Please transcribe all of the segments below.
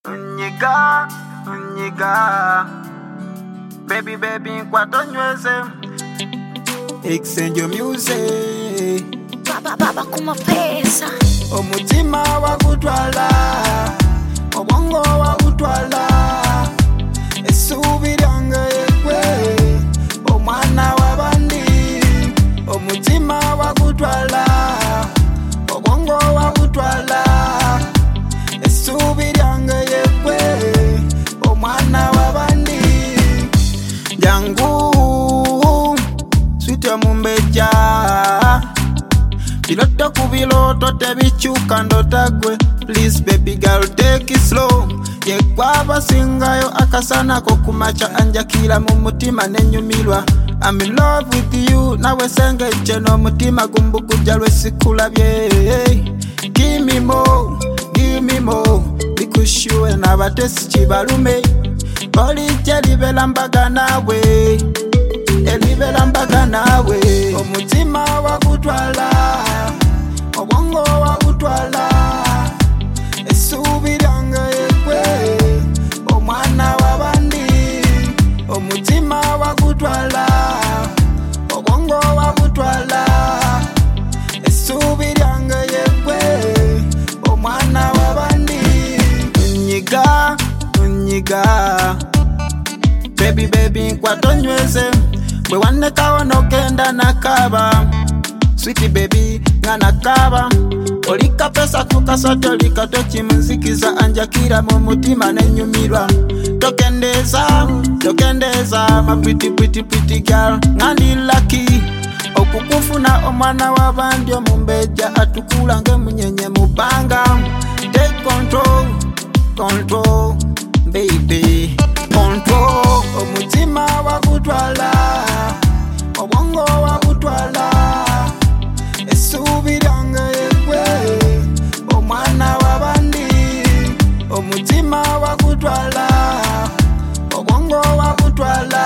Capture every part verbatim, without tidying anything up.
Nyiga, nyiga, baby baby nkwato nyweze. Exchange your music. Baba baba kuma pesa. Omutima wagutwala, obongo wagutwala. Esubi lyange yekwe, omwana wabandi. Omutima wagutwala, obongo wagutwala. Esubi lyange yekwe, omwana wabandi. Jangu sweet ya mumbeja, biloto kubiloto tebichuka ndotagwe. Please baby girl take it slow. Yekwa singayo akasana ko kumacha anjakira mu mutima nenyumirwa. I'm in love with you nawe senge cheno mutima gumbukuja lwesikula-bye. Give me more, give me more, bikushuwe nabatesi chibalume. Olije libela mbaga nawe, elibela mbaga nawe. Omutima wagutwala, obongo wagutwala. Esubi lyange yekwe, omwana wabandi. Omutima wagutwala, obongo wagutwala. Esubi lyange yekwe, omwana wabandi. Nyiga, nyiga, baby baby nkwato nyweze. Bwe waneka wano kenda nakaba, sweetie baby nga nakaba. Olika pesa tukasote olika tochimunzikiza anjakira mu mutima nenyumirwa. Tokendeza, tokendeza, my pretty pretty pretty girl. Ngandi lucky okukufuna omwana wabandi omumbeja atukula nge munyenye mubanga. Take control, control, baby, control. Omutima wagutwala, obongo wagutwala. Esubi lyange yekwe, omwana wabandi. Omutima wagutwala, obongo wagutwala.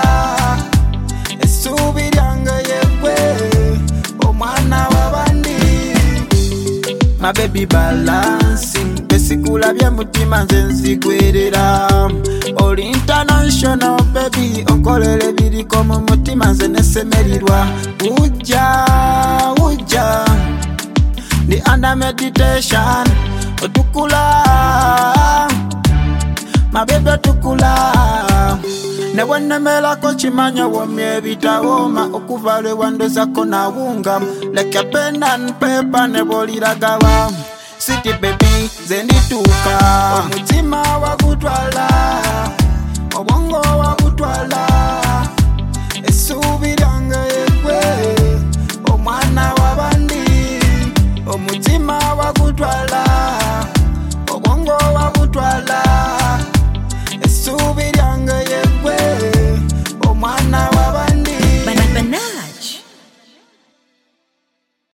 Esubi lyange yekwe, omwana wabandi. My baby balancing, besikula bya mutima nze nzigwerera. All international baby, onkolele biriko mu mutima nze nesemerirwa. Uja, uja, ni under meditation. Otukula, my baby otukula. Newenemela ko chimanya womye bitawoma. Okuvale wandoza kona wunga. Like a pen and paper neboliragawa. Sweetie baby zenituka.